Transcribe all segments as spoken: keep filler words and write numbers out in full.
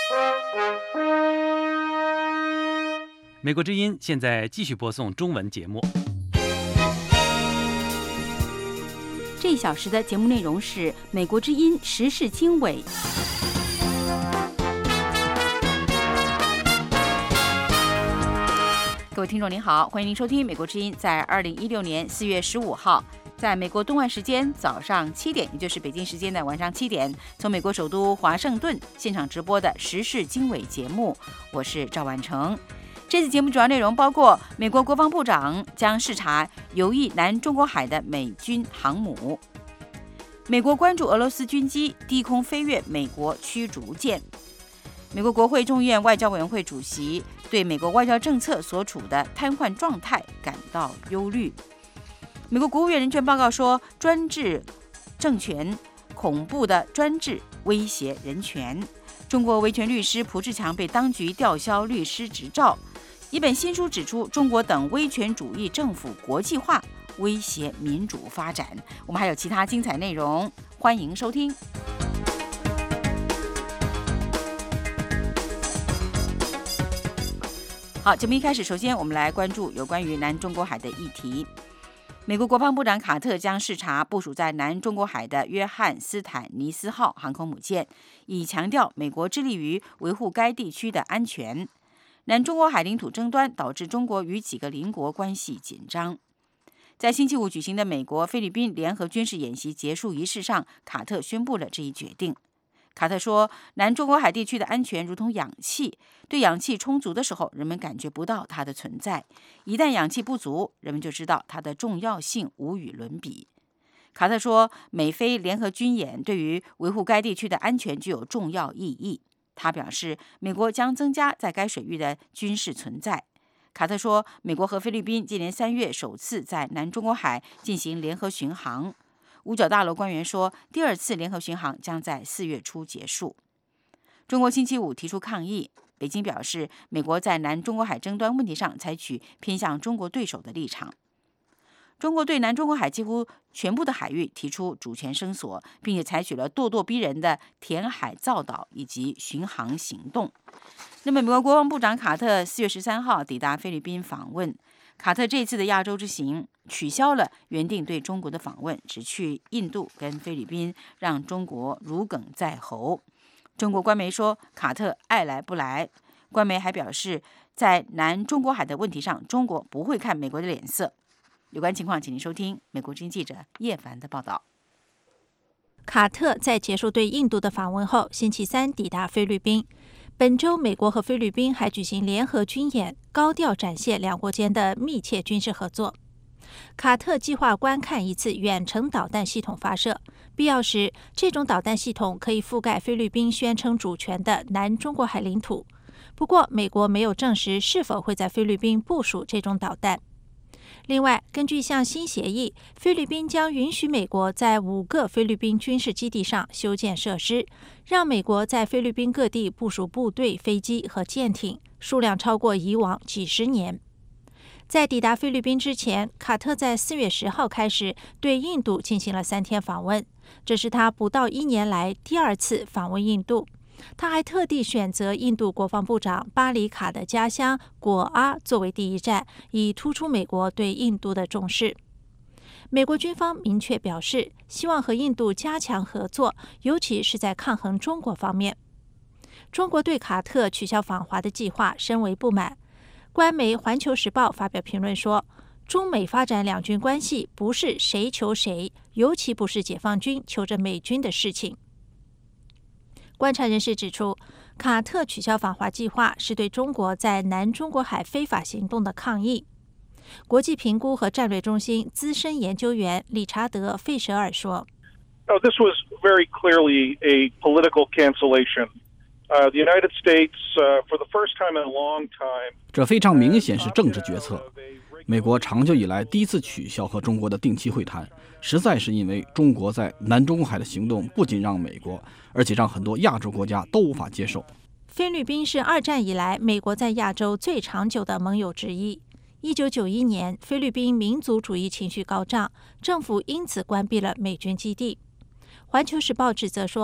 美国之音现在继续播送中文节目。 这一小时的节目内容是美国之音时事经纬。各位听众您好，欢迎您收听美国之音在二零一六年四月十五号在美国东岸时间早上七点，也就是北京时间的晚上七点，从美国首都华盛顿现场直播的时事经纬节目，我是赵婉成。这次节目主要内容包括美国国防部长将视察游弋南中国海的美军航母，美国关注俄罗斯军机低空飞越美国驱逐舰，美国国会众议院外交委员会主席对美国外交政策所处的瘫痪状态感到忧虑。美国国务院人权报告说，专制政权恐怖的专制威胁人权。中国维权律师蒲志强被当局吊销律师执照。一本新书指出，中国等威权主义政府国际化威胁民主发展。我们还有其他精彩内容，欢迎收听。好，节目一开始，首先我们来关注有关于南中国海的议题。美国国防部长卡特将视察部署在南中国海的约翰斯坦尼斯号航空母舰，以强调美国致力于维护该地区的安全。南中国海领土争端导致中国与几个邻国关系紧张。在星期五举行的美国菲律宾联合军事演习结束仪式上，卡特宣布了这一决定。卡特说，南中国海地区的安全如同氧气，对氧气充足的时候，人们感觉不到它的存在；一旦氧气不足，人们就知道它的重要性无与伦比。卡特说，美菲联合军演对于维护该地区的安全具有重要意义。他表示，美国将增加在该水域的军事存在。卡特说，美国和菲律宾今年三月首次在南中国海进行联合巡航。五角大楼官员说，第二次联合巡航将在四月初结束。中国星期五提出抗议，北京表示，美国在南中国海争端问题上采取偏向中国对手的立场。中国对南中国海几乎全部的海域提出主权声索，并且采取了咄咄逼人的填海造岛以及巡航行动。那么，美国国防部长卡特四月十三号抵达菲律宾访问。卡特这次的亚洲之行取消了原定对中国的访问，只去印度跟菲律宾，让中国如鲠在喉。中国官媒说，卡特爱来不来。官媒还表示，在南中国海的问题上，中国不会看美国的脸色。有关情况，请您收听美国之音记者叶凡的报道。 卡特在结束对印度的访问后，星期三抵达菲律宾。本周，美国和菲律宾还举行联合军演，高调展现两国间的密切军事合作。卡特计划观看一次远程导弹系统发射，必要时，这种导弹系统可以覆盖菲律宾宣称主权的南中国海领土。不过，美国没有证实是否会在菲律宾部署这种导弹。另外，根据一项新协议，菲律宾将允许美国在五个菲律宾军事基地上修建设施，让美国在菲律宾各地部署部队、飞机和舰艇，数量超过以往几十年。在抵达菲律宾之前，卡特在四月十号开始对印度进行了三天访问，这是他不到一年来第二次访问印度。他还特地选择印度国防部长巴里卡的家乡果阿作为第一站，以突出美国对印度的重视。美国军方明确表示，希望和印度加强合作，尤其是在抗衡中国方面。中国对卡特取消访华的计划深为不满。官媒《环球时报》发表评论说，中美发展两军关系不是谁求谁，尤其不是解放军求着美军的事情。观察人士指出，卡特取消访华计划是对中国在南中国海非法行动的抗议。国际评估和战略中心资深研究员理查德·费舍尔说 No, this was very clearly a political cancellation. Uh, the United States, uh, for the first time in a long time, 这非常明显是政治决策。美国长久以来第一次取消和中国的定期会谈，实在是因为中国在南中国海的行动不仅让美国，而且让很多亚洲国家都无法接受。 菲律宾是二战以来美国在亚洲最长久的盟友之一。一九九一年，菲律宾民族主义情绪高涨，政府因此关闭了美军基地。环球时报指责说，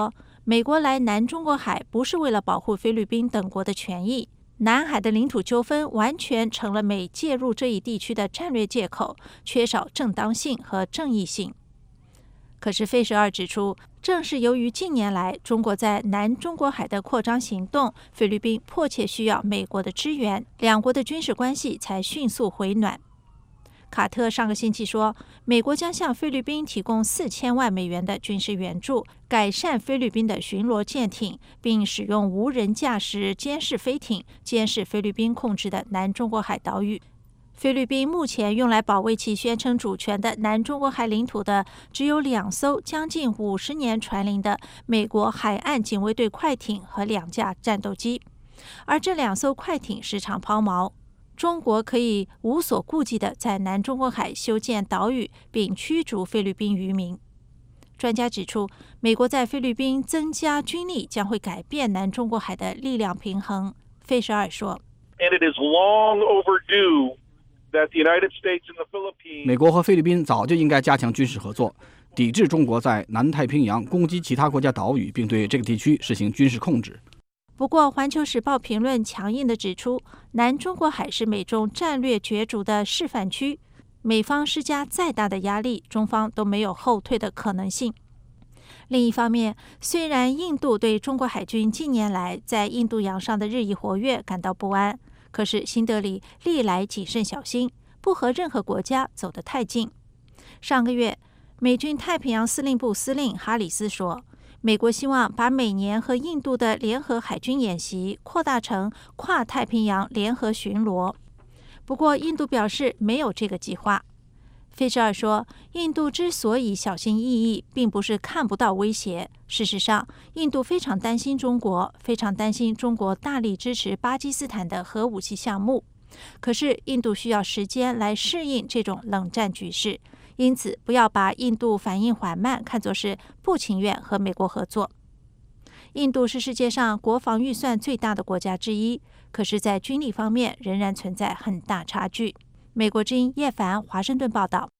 美国来南中国海不是为了保护菲律宾等国的权益，南海的领土纠纷完全成了美介入这一地区的战略借口，缺少正当性和正义性。可是费舍尔指出，正是由于近年来中国在南中国海的扩张行动，菲律宾迫切需要美国的支援，两国的军事关系才迅速回暖。卡特上个星期说，美国将向菲律宾提供四千万美元的军事援助，改善菲律宾的巡逻舰艇，并使用无人驾驶监视飞艇监视菲律宾控制的南中国海岛屿。菲律宾目前用来保卫其宣称主权的南中国海领土的，只有两艘将近五十年船龄的美国海岸警卫队快艇和两架战斗机，而这两艘快艇时常抛锚。中国可以无所顾忌地在南中国海修建岛屿，并驱逐菲律宾渔民。专家指出，美国在菲律宾增加军力将会改变南中国海的力量平衡。费舍尔说 And it is long overdue that the United States and the Philippines 美国和菲律宾早就应该加强军事合作，抵制中国在南太平洋攻击其他国家岛屿，并对这个地区实行军事控制。 不过，《环球时报》评论强硬地指出，南中国海是美中战略角逐的示范区，美方施加再大的压力，中方都没有后退的可能性。另一方面，虽然印度对中国海军近年来在印度洋上的日益活跃感到不安，可是新德里历来谨慎小心，不和任何国家走得太近。上个月，美军太平洋司令部司令哈里斯说，美国希望把每年和印度的联合海军演习扩大成跨太平洋联合巡逻。不过，印度表示没有这个计划。费舍尔说，印度之所以小心翼翼，并不是看不到威胁。事实上，印度非常担心中国，非常担心中国大力支持巴基斯坦的核武器项目。可是，印度需要时间来适应这种冷战局势。因此，不要把印度反应缓慢看作是不情愿和美国合作。印度是世界上国防预算最大的国家之一，可是，在军力方面仍然存在很大差距。美国之音叶凡华盛顿报道。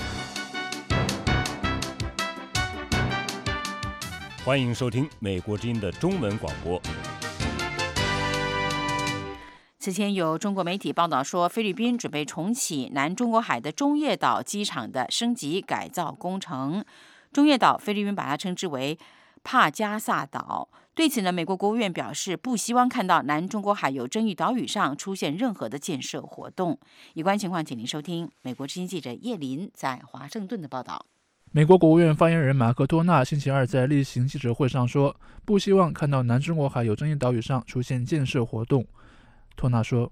欢迎收听美国之音的中文广播。 此前有中国媒体报道说，菲律宾准备重启南中国海的中业岛机场的升级改造工程。中业岛，菲律宾把它称之为帕加萨岛。对此呢，美国国务院表示不希望看到南中国海有争议岛屿上出现任何的建设活动。有关情况，请您收听美国之音记者叶林在华盛顿的报道。 美国国务院发言人马克托纳星期二在例行记者会上说，不希望看到南中国海有争议岛屿上出现建设活动。托纳说，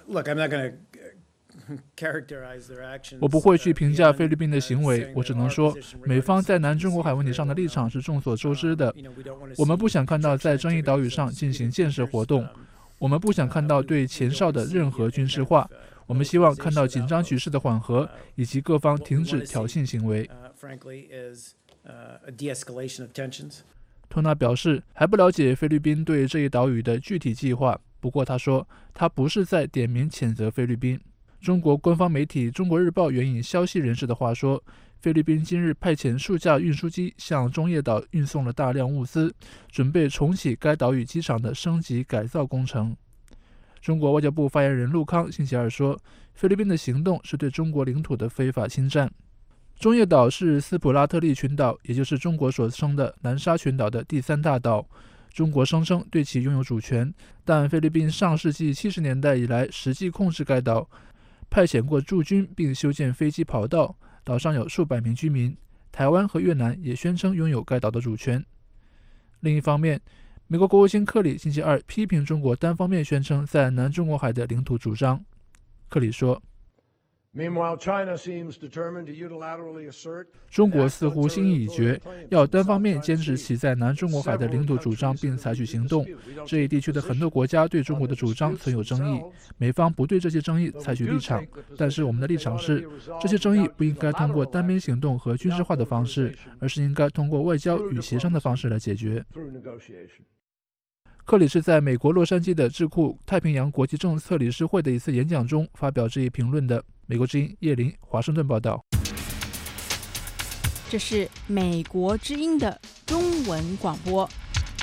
我不会去评价菲律宾的行为，我只能说，美方在南中国海问题上的立场是众所周知的。我们不想看到在争议岛屿上进行建设活动，我们不想看到对前哨的任何军事化，我们希望看到紧张局势的缓和，以及各方停止挑衅行为。托纳表示，还不了解菲律宾对这一岛屿的具体计划，不过他说，他不是在点名谴责菲律宾。中国官方媒体《中国日报》援引消息人士的话说，菲律宾今日派遣数架运输机向中业岛运送了大量物资，准备重启该岛屿机场的升级改造工程。中国外交部发言人陆康星期二说，菲律宾的行动是对中国领土的非法侵占。中业岛是斯普拉特利群岛，也就是中国所称的南沙群岛的第三大岛。中国声称对其拥有主权，但菲律宾上世纪七十年代以来实际控制该岛，派遣过驻军并修建飞机跑道，岛上有数百名居民。台湾和越南也宣称拥有该岛的主权。另一方面，美国国务卿克里星期二批评中国单方面宣称在南中国海的领土主张。克里说，中国似乎心意已决，要单方面坚持其在南中国海的领土主张并采取行动。这一地区的很多国家对中国的主张存有争议，美方不对这些争议采取立场，但是我们的立场是，这些争议不应该通过单边行动和军事化的方式，而是应该通过外交与协商的方式来解决。克里是在美国洛杉矶的智库太平洋国际政策理事会的一次演讲中发表这一评论的。美国之音叶林华盛顿报道。 这是美国之音的中文广播。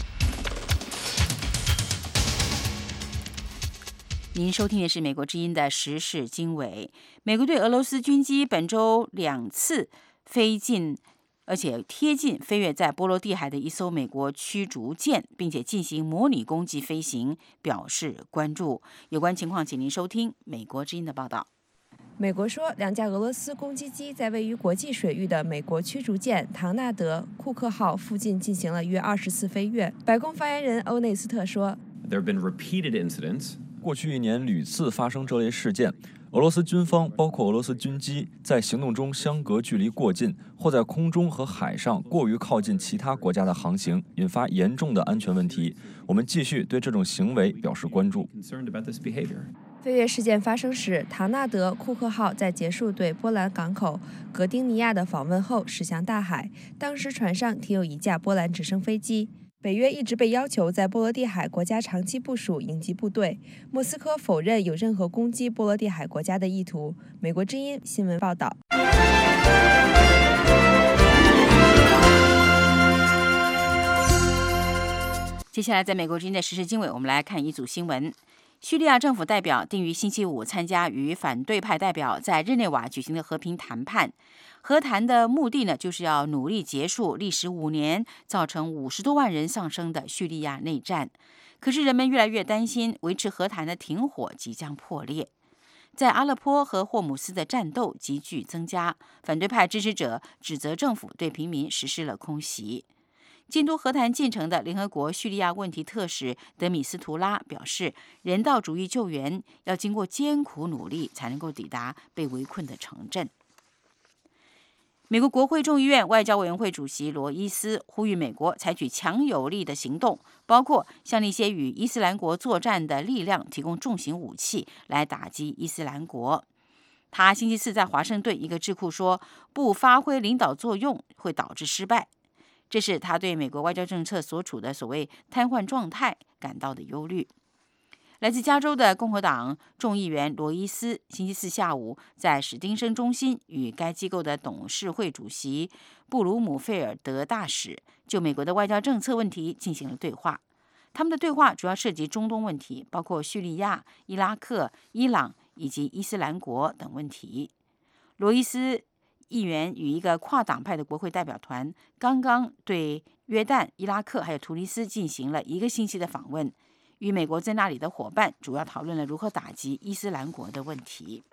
您收听的是美国之音的时事经纬。美国对俄罗斯军机本周两次飞进，而且贴近飞越在波罗的海的一艘美国驱逐舰，并且进行模拟攻击飞行，表示关注。有关情况，请您收听美国之音的报道。 美国说，两架俄罗斯攻击机在位于国际水域的美国驱逐舰唐纳德·库克号附近进行了约二十次飞跃。白宫发言人欧内斯特说 ：“There have been repeated incidents。” 过去一年屡次发生这类事件，俄罗斯军方包括俄罗斯军机在行动中相隔距离过近，或在空中和海上过于靠近其他国家的航行，引发严重的安全问题。我们继续对这种行为表示关注。 飞跃事件发生时，唐纳德·库克号在结束对波兰港口格丁尼亚的访问后驶向大海，当时船上停有一架波兰直升飞机。北约一直被要求在波罗的海国家长期部署应急部队，莫斯科否认有任何攻击波罗的海国家的意图。美国之音新闻报道。 接下来，在美国之音的时事经纬，我们来看一组新闻。叙利亚政府代表定于星期五参加与反对派代表在日内瓦举行的和平谈判。和谈的目的呢，就是要努力结束历时五年、造成五十多万人丧生的叙利亚内战。可是人们越来越担心，维持和谈的停火即将破裂。在阿勒颇和霍姆斯的战斗急剧增加，反对派支持者指责政府对平民实施了空袭。监督和谈进程的联合国叙利亚问题特使德米斯图拉表示，人道主义救援要经过艰苦努力才能够抵达被围困的城镇。美国国会众议院外交委员会主席罗伊斯呼吁美国采取强有力的行动，包括向那些与伊斯兰国作战的力量提供重型武器，来打击伊斯兰国。他星期四在华盛顿一个智库说，不发挥领导作用会导致失败。这是他对美国外交政策所处的所谓瘫痪状态感到的忧虑。来自加州的共和党众议员罗伊斯星期四下午在史丁生中心与该机构的董事会主席布鲁姆费尔德大使就美国的外交政策问题进行了对话。他们的对话主要涉及中东问题，包括叙利亚、伊拉克、伊朗以及伊斯兰国等问题。罗伊斯议员与一个跨党派的国会代表团刚刚对约旦、伊拉克还有突尼斯进行了一个星期的访问，与美国在那里的伙伴主要讨论了如何打击伊斯兰国的问题。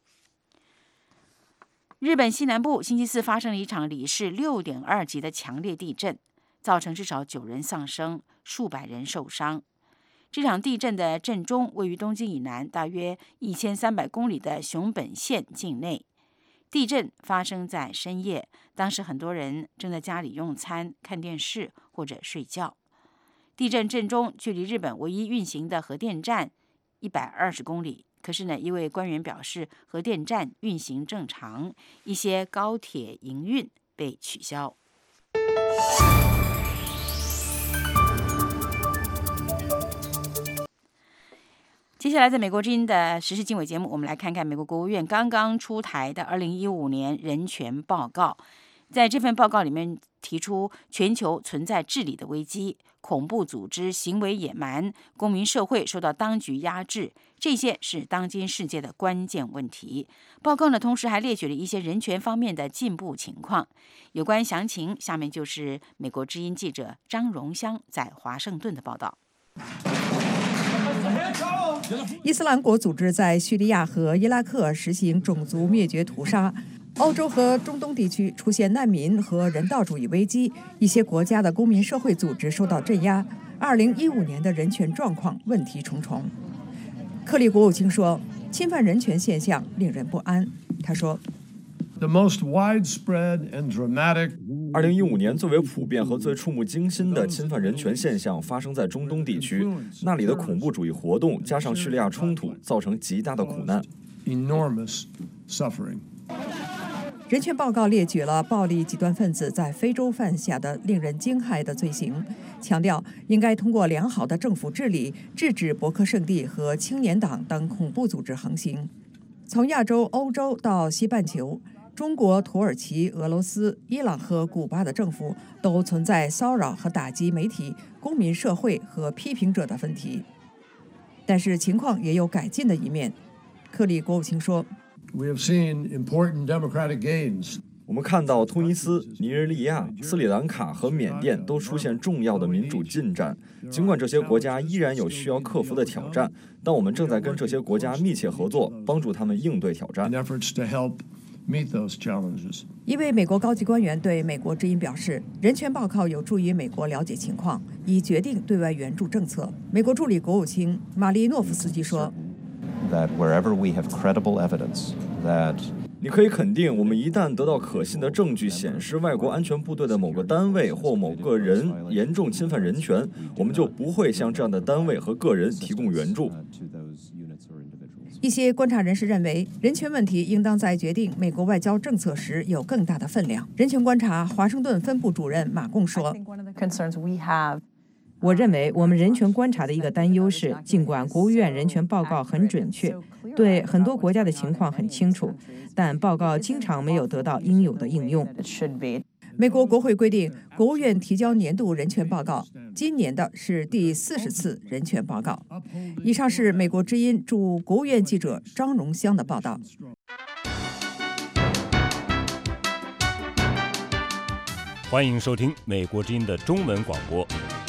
日本西南部星期四发生了一场里氏 六点二 级的强烈地震，造成至少九人丧生，数百人受伤。这场地震的震中位于东京以南大约一千三百公里的熊本县境内。地震发生在深夜，当时很多人正在家里用餐、看电视或者睡觉。地震震中距离日本唯一运行的核电站一百二十公里，可是呢，一位官员表示，核电站运行正常，一些高铁营运被取消。接下来，在美国之音的时事经纬节目，我们来看看美国国务院刚刚出台的二零一五年人权报告。在这份报告里面提出，全球存在治理的危机，恐怖组织行为野蛮，公民社会受到当局压制，这些是当今世界的关键问题。报告呢，同时还列举了一些人权方面的进步情况。有关详情，下面就是美国之音记者张荣香在华盛顿的报道。 伊斯兰国组织在叙利亚和伊拉克实行种族灭绝屠杀，欧洲和中东地区出现难民和人道主义危机，一些国家的公民社会组织受到镇压。二零一五年的人权状况问题重重。克里国务卿说，侵犯人权现象令人不安。他说， 二零一五年最为普遍和最触目惊心的侵犯人权现象发生在中东地区，那里的恐怖主义活动加上叙利亚冲突，造成极大的苦难。 人权报告列举了暴力极端分子在非洲犯下的令人惊骇的罪行，强调应该通过良好的政府治理，制止博克圣地和青年党等恐怖组织横行。从亚洲、欧洲到西半球，中国、土耳其、俄罗斯、伊朗和古巴的政府都存在骚扰和打击媒体、公民社会和批评者的问题。 但是情况也有改进的一面。克里国务卿说 We have seen important democratic gains. 我们看到突尼斯、尼日利亚、斯里兰卡和缅甸都出现重要的民主进展。尽管这些国家依然有需要克服的挑战，但我们正在跟这些国家密切合作，帮助他们应对挑战。 一位美国高级官员对美国之音表示，人权报告有助于美国了解情况，以决定对外援助政策。美国助理国务卿玛丽诺夫斯基说 That wherever we have credible evidence that 你可以肯定，我们一旦得到可信的证据显示外国安全部队的某个单位或某个人严重侵犯人权，我们就不会向这样的单位和个人提供援助。 一些观察人士认为，人权问题应当在决定美国外交政策时有更大的分量。人权观察华盛顿分部主任马贡说， 我认为我们人权观察的一个担忧是，尽管国务院人权报告很准确，对很多国家的情况很清楚，但报告经常没有得到应有的应用。 美国国会规定，国务院提交年度人权报告，今年的是第四十次人权报告。以上是美国之音驻国务院记者张荣香的报道。 欢迎收听美国之音的中文广播。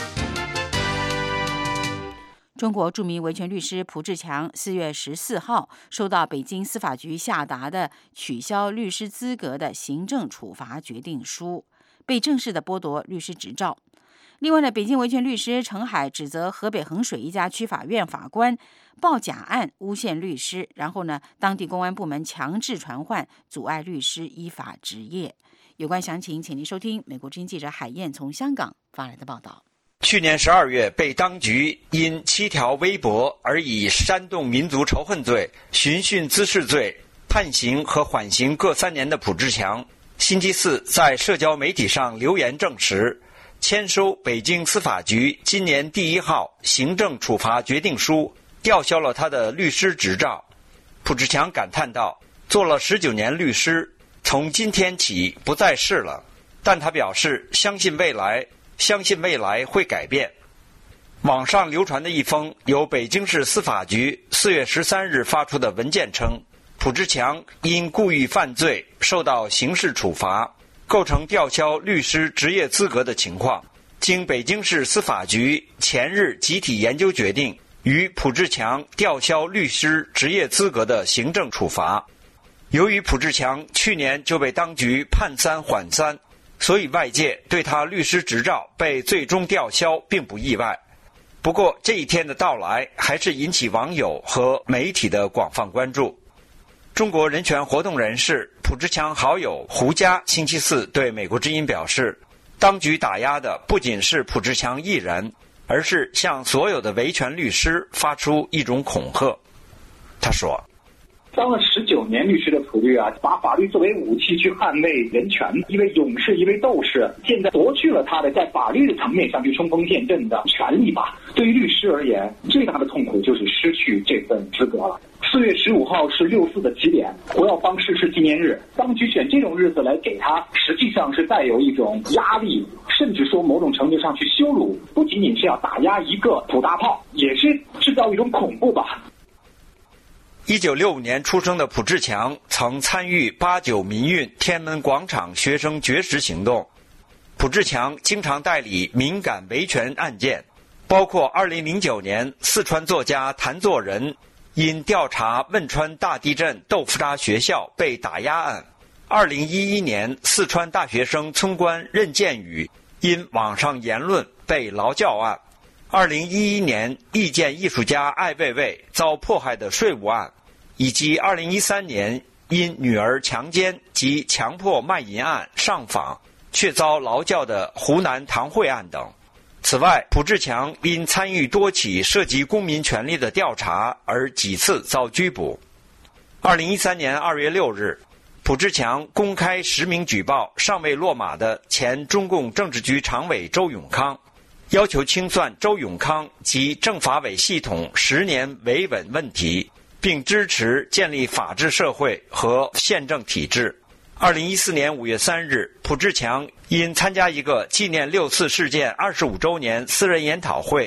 中国著名维权律师蒲志强四月十四号收到北京司法局下达的取消律师资格的行政处罚决定书，被正式的剥夺律师执照。另外呢，北京维权律师陈海指责河北衡水一家区法院法官报假案诬陷律师，然后呢，当地公安部门强制传唤，阻碍律师依法执业。有关详情，请您收听美国之音记者海燕从香港发来的报道。 去年十二月，被当局因七条微博而以煽动民族仇恨罪、寻衅滋事罪判刑和缓刑各三年的蒲志强，星期四在社交媒体上留言证实，签收北京司法局今年第一号行政处罚决定书，吊销了他的律师执照。蒲志强感叹道：“做了十九年律师，从今天起不再是了。”但他表示相信未来。相信未来会改变。网上流传的一封由北京市司法局四月十三日发出的文件称，蒲志强因故意犯罪受到刑事处罚，构成吊销律师执业资格的情况。经北京市司法局前日集体研究决定，于蒲志强吊销律师执业资格的行政处罚。由于蒲志强去年就被当局判三缓三，所以外界对他律师执照被最终吊销并不意外。不过这一天的到来还是引起网友和媒体的广泛关注。中国人权活动人士蒲志强好友胡佳星期四对美国之音表示，当局打压的不仅是蒲志强一人，而是向所有的维权律师发出一种恐吓。他说， 当了十九年律师的普律啊，把法律作为武器去捍卫人权，一位勇士，一位斗士，现在夺去了他的在法律的层面上去冲锋陷阵的权利吧。对于律师而言，最大的痛苦就是失去这份资格了。四月十五号是六四的起点，胡耀邦逝世纪念日，当局选这种日子来给他，实际上是带有一种压力，甚至说某种程度上去羞辱，不仅仅是要打压一个土大炮，也是制造一种恐怖吧。 一九六五年出生的蒲志强曾参与八九民运天安门广场学生绝食行动。蒲志强经常代理敏感维权案件，包括二零零九年四川作家谭作人因调查汶川大地震豆腐渣学校被打压案，二零一一年四川大学生村官任建宇因网上言论被劳教案，二零一一年意见艺术家艾未未遭迫害的税务案，以及二零一三年因女儿强奸及强迫卖淫案上访却遭劳教的湖南唐慧案等。此外，蒲志强因参与多起涉及公民权利的调查而几次遭拘捕。二零一三年二月六日，蒲志强公开实名举报尚未落马的前中共政治局常委周永康，要求清算周永康及政法委系统十年维稳问题，并支持建立法治社会和宪政体制。二零一四年五月三日，蒲志强因参加一个纪念六四事件二十五周年私人研讨会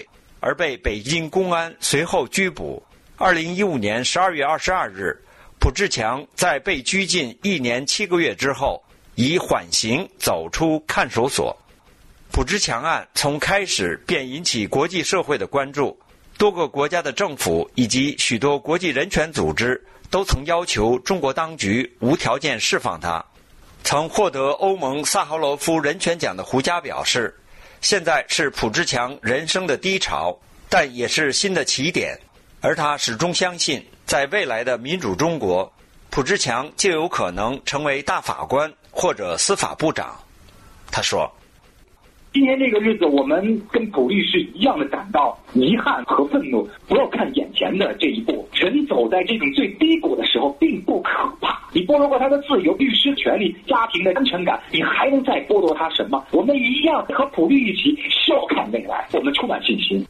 而被北京公安随后拘捕。二零一五年十二月二十二日，卜志强在被拘禁一年七个月之后，以缓刑走出看守所。卜志强案从开始便引起国际社会的关注，多个国家的政府以及许多国际人权组织都曾要求中国当局无条件释放他。曾获得欧盟萨哈罗夫人权奖的胡佳表示，现在是卜志强人生的低潮，但也是新的起点，而他始终相信，在未来的民主中国，卜志强就有可能成为大法官或者司法部长。他说， 今天这个日子，我们跟卜律师一样的感到遗憾和愤怒。不要看眼前的这一步，人走在这种最低谷的时候并不可怕。你剥夺过他的自由、律师权利、家庭的安全感，你还能再剥夺他什么？我们一样和卜律一起笑看未来，我们充满信心。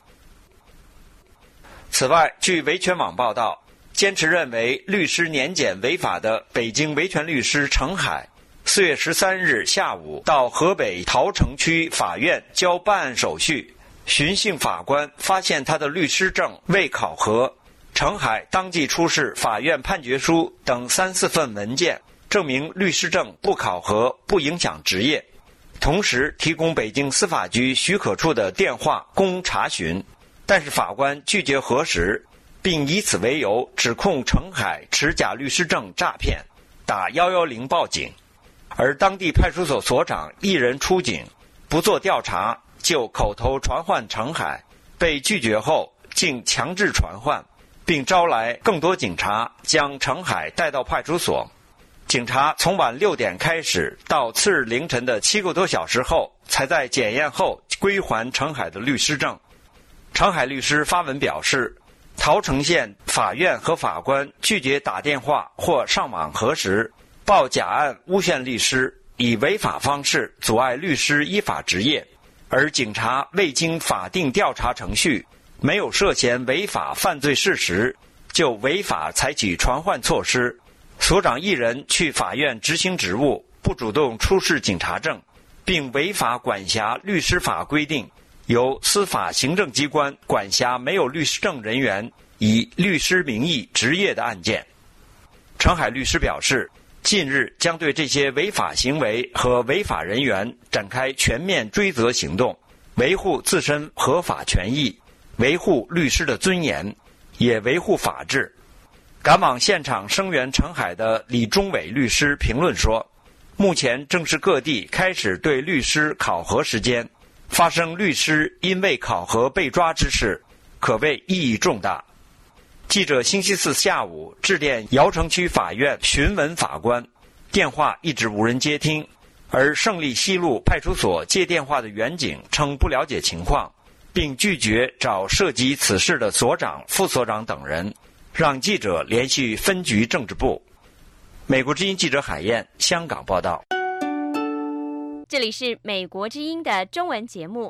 此外，据维权网报道，坚持认为律师年检违法的北京维权律师程海，四月十三日下午到河北桃城区法院交办案手续，巡幸法官发现他的律师证未考核。程海当即出示法院判决书等三四份文件，证明律师证不考核不影响职业，同时提供北京司法局许可处的电话供查询，但是法官拒绝核实，并以此为由指控程海持假律师证诈骗，打一一零报警。而当地派出所所长一人出警，不做调查就口头传唤程海，被拒绝后竟强制传唤，并招来更多警察将程海带到派出所。警察从晚六点开始到次日凌晨的七个多小时后，才在检验后归还程海的律师证。程海律师发文表示，桃城县法院和法官拒绝打电话或上网核实，报假案诬陷律师，以违法方式阻碍律师依法执业，而警察未经法定调查程序，没有涉嫌违法犯罪事实，就违法采取传唤措施。所长一人去法院执行职务，不主动出示警察证，并违法管辖律师法规定，由司法行政机关管辖没有律师证人员以律师名义执业的案件。程海律师表示，近日将对这些违法行为和违法人员展开全面追责行动，维护自身合法权益，维护律师的尊严，也维护法治。赶往现场声援程海的李忠伟律师评论说，目前正是各地开始对律师考核时间，发生律师因未考核被抓之事，可谓意义重大。记者星期四下午致电姚城区法院询问法官，电话一直无人接听，而胜利西路派出所接电话的员警称不了解情况，并拒绝找涉及此事的所长、副所长等人，让记者联系分局政治部。美国之音记者海燕，香港报道。 这里是美国之音的中文节目。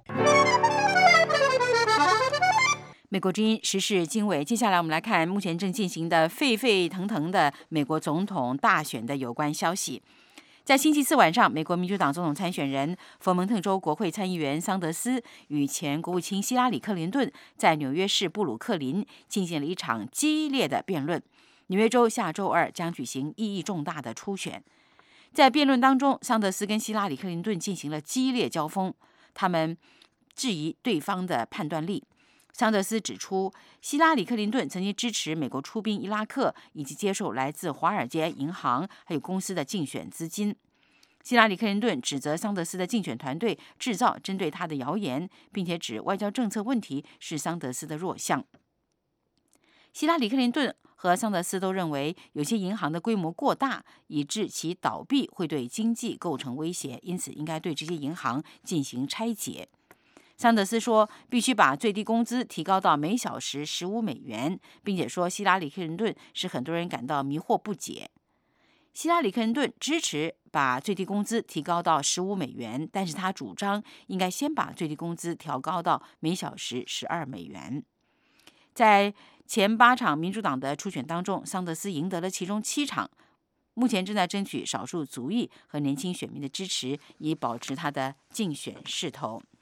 美国之音时事经纬，接下来我们来看目前正进行的沸沸腾腾的美国总统大选的有关消息。在星期四晚上，美国民主党总统参选人佛蒙特州国会参议员桑德斯与前国务卿希拉里·克林顿在纽约市布鲁克林进行了一场激烈的辩论。纽约州下周二将举行意义重大的初选。在辩论当中，桑德斯跟希拉里·克林顿进行了激烈交锋，他们质疑对方的判断力。桑德斯指出，希拉里·克林顿曾经支持美国出兵伊拉克，以及接受来自华尔街银行还有公司的竞选资金。希拉里·克林顿指责桑德斯的竞选团队制造针对他的谣言，并且指外交政策问题是桑德斯的弱项。希拉里·克林顿和桑德斯都认为，有些银行的规模过大，以致其倒闭会对经济构成威胁，因此应该对这些银行进行拆解。桑德斯说，必须把最低工资提高到每小时十五美元，并且说希拉里·克林顿使很多人感到迷惑不解。希拉里·克林顿支持把最低工资提高到十五美元，但是他主张应该先把最低工资调高到每小时十二美元。在前八场民主党的初选当中，桑德斯赢得了其中七场，目前正在争取少数族裔和年轻选民的支持，以保持他的竞选势头。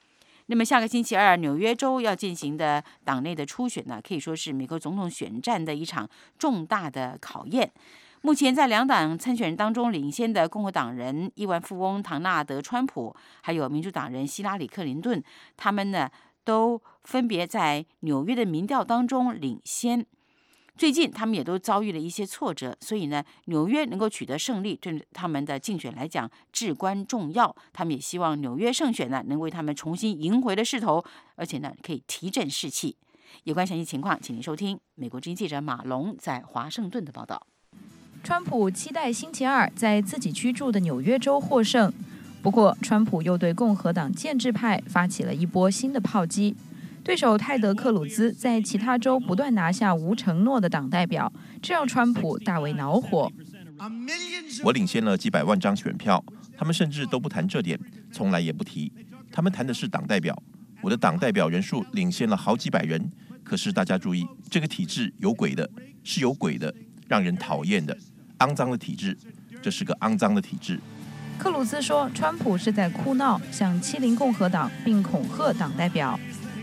那么下个星期二，纽约州要进行的党内的初选呢，可以说是美国总统选战的一场重大的考验。目前在两党参选人当中领先的共和党人亿万富翁唐纳德·川普，还有民主党人希拉里·克林顿，他们呢都分别在纽约的民调当中领先。最近他们也都遭遇了一些挫折，所以呢，纽约能够取得胜利，对他们的竞选来讲至关重要。他们也希望纽约胜选呢，能为他们重新赢回了势头，而且呢，可以提振士气。有关详细情况，请您收听美国之音记者马龙在华盛顿的报道。 川普期待星期二在自己居住的纽约州获胜，不过川普又对共和党建制派发起了一波新的炮击。对手泰德·克鲁兹在其他州不断拿下无承诺的党代表，这让川普大为恼火。 我领先了几百万张选票，他们甚至都不谈这点，从来也不提。他们谈的是党代表，我的党代表人数领先了好几百人。可是大家注意，这个体制有鬼的，是有鬼的，让人讨厌的，肮脏的体制，这是个肮脏的体制。 克鲁兹说，川普是在哭闹，想欺凌共和党，并恐吓党代表。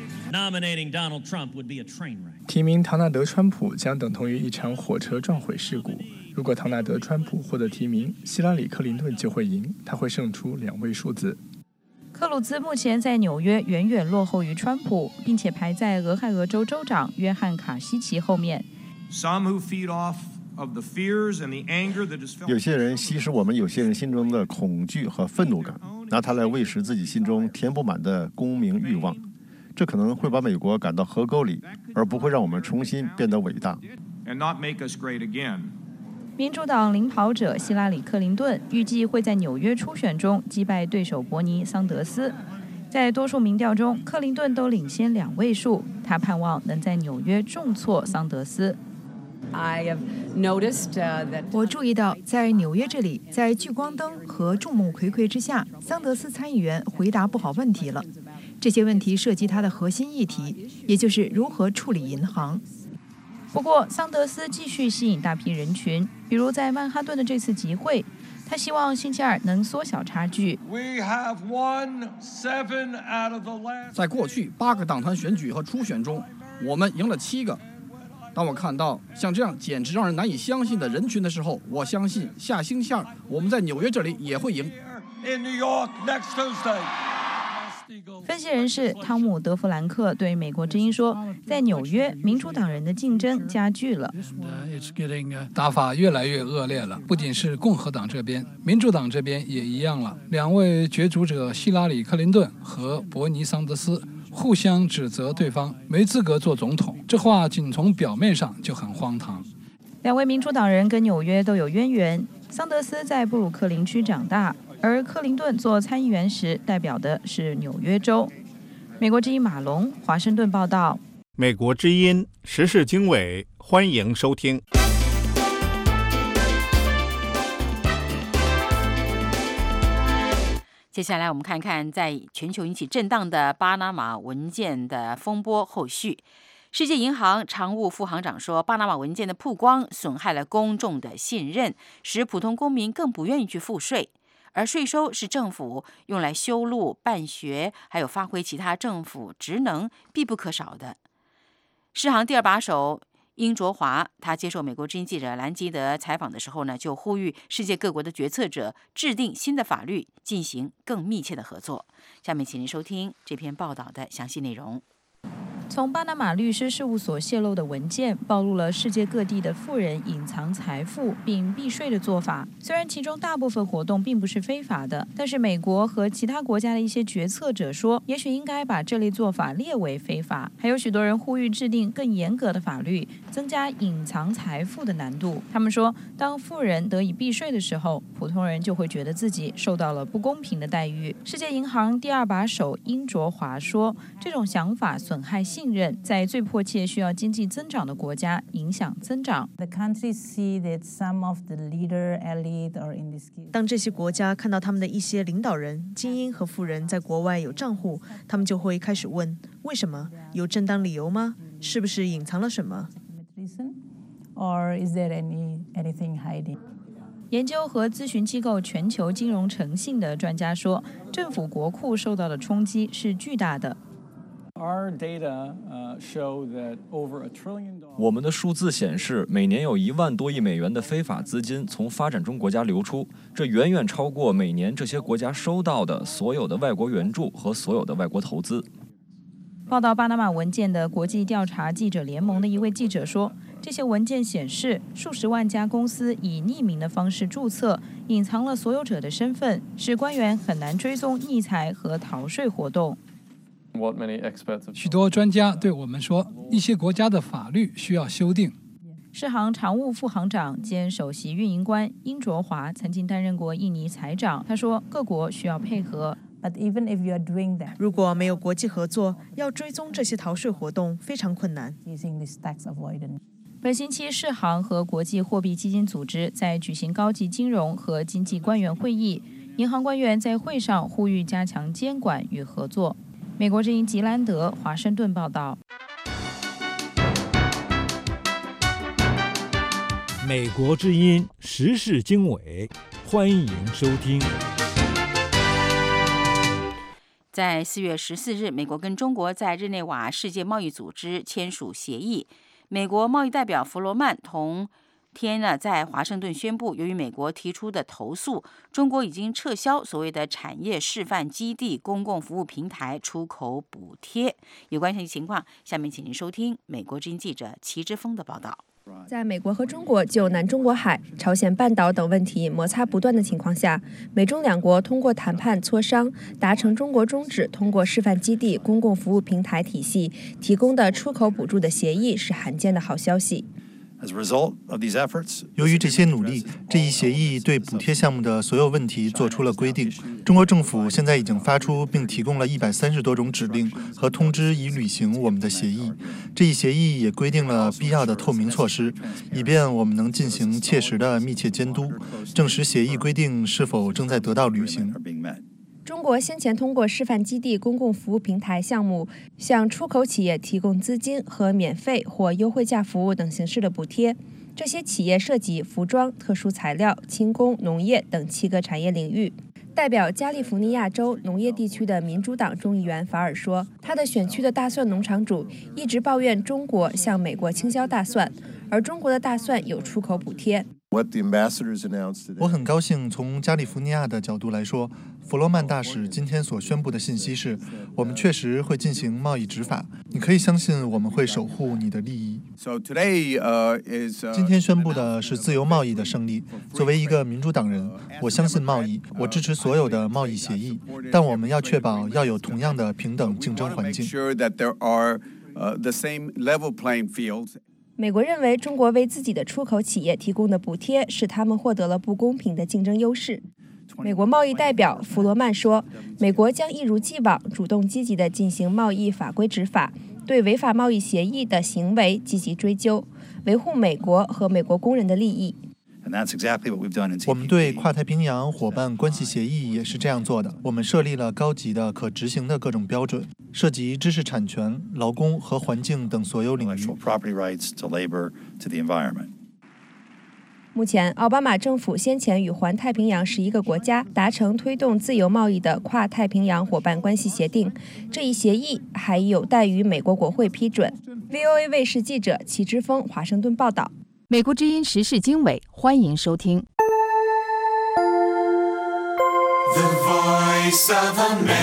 提名唐纳德·川普将等同于一场火车撞毁事故。如果唐纳德·川普获得提名，希拉里·克林顿就会赢，他会胜出两位数字。 克鲁兹目前在纽约远远落后于川普，并且排在俄亥俄州州长约翰·卡西奇后面。 有些人吸食我们有些人心中的恐惧和愤怒感，拿它来喂食自己心中填不满的功名欲望。这可能会把美国赶到河沟里，而不会让我们重新变得伟大。 民主党领跑者希拉里·克林顿预计会在纽约初选中击败对手伯尼·桑德斯。在多数民调中，克林顿都领先两位数，他盼望能在纽约重挫桑德斯。 我注意到，在纽约这里，在聚光灯和众目睽睽之下，桑德斯参议员回答不好问题了。这些问题涉及他的核心议题，也就是如何处理银行。 不过，桑德斯继续吸引大批人群，比如在曼哈顿的这次集会，他希望星期二能缩小差距。 在过去八个党团选举和初选中，我们赢了七个。当我看到像这样简直让人难以相信的人群的时候，我相信下星期二我们在纽约这里也会赢。 分析人士汤姆·德弗兰克对美国之音说，在纽约，民主党人的竞争加剧了， 打法越来越恶劣了。不仅是共和党这边，民主党这边也一样了。两位角逐者希拉里·克林顿和伯尼·桑德斯互相指责对方没资格做总统，这话仅从表面上就很荒唐。 两位民主党人跟纽约都有渊源，桑德斯在布鲁克林区长大，而克林顿做参议员时代表的是纽约州。美国之音马龙，华盛顿报道。 美国之音时事经纬，欢迎收听。 接下来我们看看在全球引起震荡的巴拿马文件的风波后续。世界银行常务副行长说，巴拿马文件的曝光损害了公众的信任，使普通公民更不愿意去付税。而税收是政府用来修路、办学，还有发挥其他政府职能必不可少的。世行第二把手英卓华，他接受美国之音记者兰基德采访的时候呢，就呼吁世界各国的决策者制定新的法律，进行更密切的合作。下面请您收听这篇报道的详细内容。 从巴拿马律师事务所泄露的文件暴露了世界各地的富人隐藏财富并避税的做法。虽然其中大部分活动并不是非法的，但是美国和其他国家的一些决策者说，也许应该把这类做法列为非法。还有许多人呼吁制定更严格的法律，增加隐藏财富的难度。他们说，当富人得以避税的时候，普通人就会觉得自己受到了不公平的待遇。世界银行第二把手英卓华说，这种想法损害信任，在最迫切需要经济增长的国家影响增长。 当这些国家看到他们的一些领导人、精英和富人在国外有账户，他们就会开始问：为什么？有正当理由吗？是不是隐藏了什么？ 研究和咨询机构全球金融诚信的专家说，政府国库受到的冲击是巨大的。 我们的数字显示，每年有一万多亿美元的非法资金从发展中国家流出，这远远超过每年这些国家收到的所有的外国援助和所有的外国投资。 报道巴拿马文件的国际调查记者联盟的一位记者说，这些文件显示，数十万家公司以匿名的方式注册，隐藏了所有者的身份，使官员很难追踪逆财和逃税活动。 许多专家对我们说，一些国家的法律需要修订。 世行常务副行长兼首席运营官殷卓华曾经担任过印尼财长，他说，各国需要配合。 But even if you are doing that, 如果没有国际合作，要追踪这些逃税活动非常困难。 本星期，世行和国际货币基金组织在举行高级金融和经济官员会议，银行官员在会上呼吁加强监管与合作。美国之音吉兰德，华盛顿报道。 美国之音时事经纬，欢迎收听。 在四月十四日，美国跟中国在日内瓦世界贸易组织签署协议。美国贸易代表弗罗曼同天呢，在华盛顿宣布，由于美国提出的投诉，中国已经撤销所谓的产业示范基地公共服务平台出口补贴。有关详细情况，下面请您收听美国之音记者齐之峰的报道。 在美国和中国就南中国海、朝鲜半岛等问题摩擦不断的情况下，美中两国通过谈判磋商，达成中国终止通过示范基地公共服务平台体系提供的出口补助的协议，是罕见的好消息。 由于这些努力，这一协议对补贴项目的所有问题做出了规定。中国政府现在已经发出并提供了一百三十多种指令和通知，以履行我们的协议。这一协议也规定了必要的透明措施，以便我们能进行切实的密切监督，证实协议规定是否正在得到履行。 中国先前通过示范基地公共服务平台项目，向出口企业提供资金和免费或优惠价服务等形式的补贴。这些企业涉及服装、特殊材料、轻工、农业等七个产业领域。代表加利福尼亚州农业地区的民主党众议员法尔说，他的选区的大蒜农场主一直抱怨中国向美国倾销大蒜，而中国的大蒜有出口补贴。 我很高兴，从加利福尼亚的角度来说，弗罗曼大使今天所宣布的信息是，我们确实会进行贸易执法。你可以相信我们会守护你的利益。今天宣布的是自由贸易的胜利。作为一个民主党人，我相信贸易，我支持所有的贸易协议，但我们要确保要有同样的平等竞争环境。 美国认为中国为自己的出口企业提供的补贴使他们获得了不公平的竞争优势。美国贸易代表弗罗曼说，美国将一如既往主动积极地进行贸易法规执法，对违法贸易协议的行为积极追究，维护美国和美国工人的利益。 我们对跨太平洋伙伴关系协议也是这样做的。我们设立了高级的可执行的各种标准，涉及知识产权、劳工和环境等所有领域。 目前，奥巴马政府先前与环太平洋十一个国家达成推动自由贸易的跨太平洋伙伴关系协定，这一协议还有待于美国国会批准。V O A 卫视记者齐之峰，华盛顿报道。 美国之音时事经纬，欢迎收听。The Voice of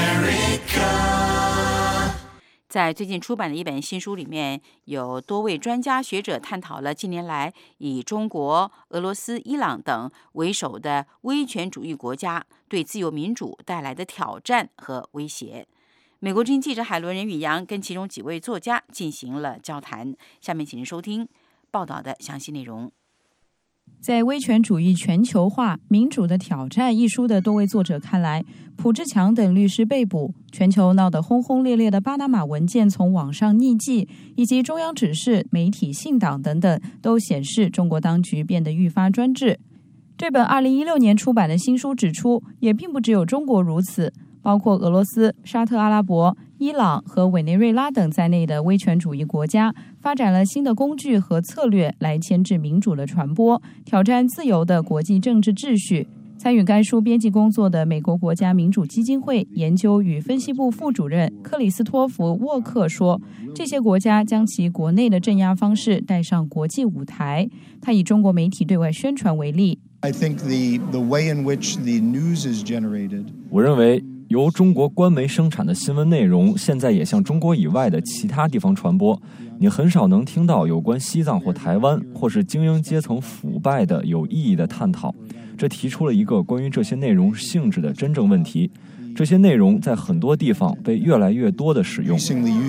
America。在最近出版的一本新书里面，有多位专家学者探讨了近年来以中国、俄罗斯、伊朗等为首的威权主义国家对自由民主带来的挑战和威胁。美国之音记者海伦任宇阳跟其中几位作家进行了交谈，下面请您收听报道的详细内容。 在《威权主义全球化：民主的挑战》一书的多位作者看来，朴志强等律师被捕，全球闹得轰轰烈烈的巴拿马文件从网上匿迹，以及中央指示、媒体信党等等，都显示中国当局变得愈发专制。这本二零一六年出版的新书指出，也并不只有中国如此，包括俄罗斯、沙特阿拉伯、 伊朗和委内瑞拉等在内的威权主义国家发展了新的工具和策略来牵制民主的传播，挑战自由的国际政治秩序。参与该书编辑工作的美国国家民主基金会研究与分析部副主任克里斯托弗·沃克说，这些国家将其国内的镇压方式带上国际舞台。他以中国媒体对外宣传为例。 I think the, the way in which the news is generated. 我认为由中国官媒生产的新闻内容现在也向中国以外的其他地方传播，你很少能听到有关西藏或台湾或是精英阶层腐败的有意义的探讨。这提出了一个关于这些内容性质的真正问题。这些内容在很多地方被越来越多的使用。